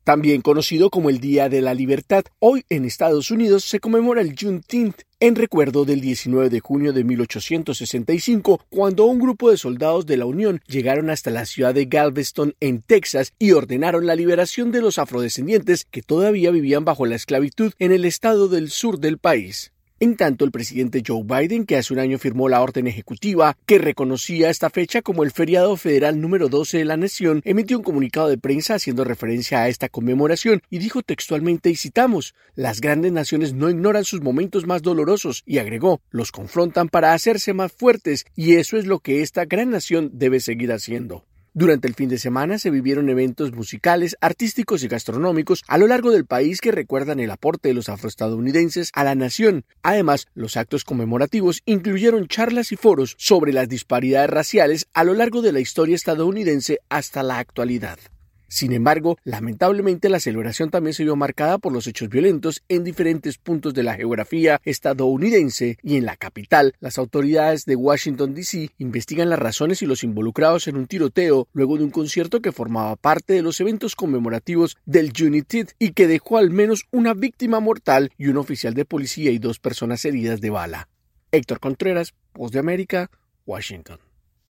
También conocido como el Día de la Libertad, hoy en Estados Unidos se conmemora el Juneteenth en recuerdo del 19 de junio de 1865, cuando un grupo de soldados de la Unión llegaron hasta la ciudad de Galveston, en Texas, y ordenaron la liberación de los afrodescendientes que todavía vivían bajo la esclavitud en el estado del sur del país. En tanto, el presidente Joe Biden, que hace un año firmó la orden ejecutiva que reconocía esta fecha como el feriado federal número 12 de la nación, emitió un comunicado de prensa haciendo referencia a esta conmemoración y dijo textualmente, y citamos, «Las grandes naciones no ignoran sus momentos más dolorosos», y agregó, «los confrontan para hacerse más fuertes y eso es lo que esta gran nación debe seguir haciendo». Durante el fin de semana se vivieron eventos musicales, artísticos y gastronómicos a lo largo del país que recuerdan el aporte de los afroestadounidenses a la nación. Además, los actos conmemorativos incluyeron charlas y foros sobre las disparidades raciales a lo largo de la historia estadounidense hasta la actualidad. Sin embargo, lamentablemente la celebración también se vio marcada por los hechos violentos en diferentes puntos de la geografía estadounidense y en la capital. Las autoridades de Washington, D.C. investigan las razones y los involucrados en un tiroteo luego de un concierto que formaba parte de los eventos conmemorativos del Juneteenth y que dejó al menos una víctima mortal y un oficial de policía y 2 personas heridas de bala. Héctor Contreras, Voz de América, Washington.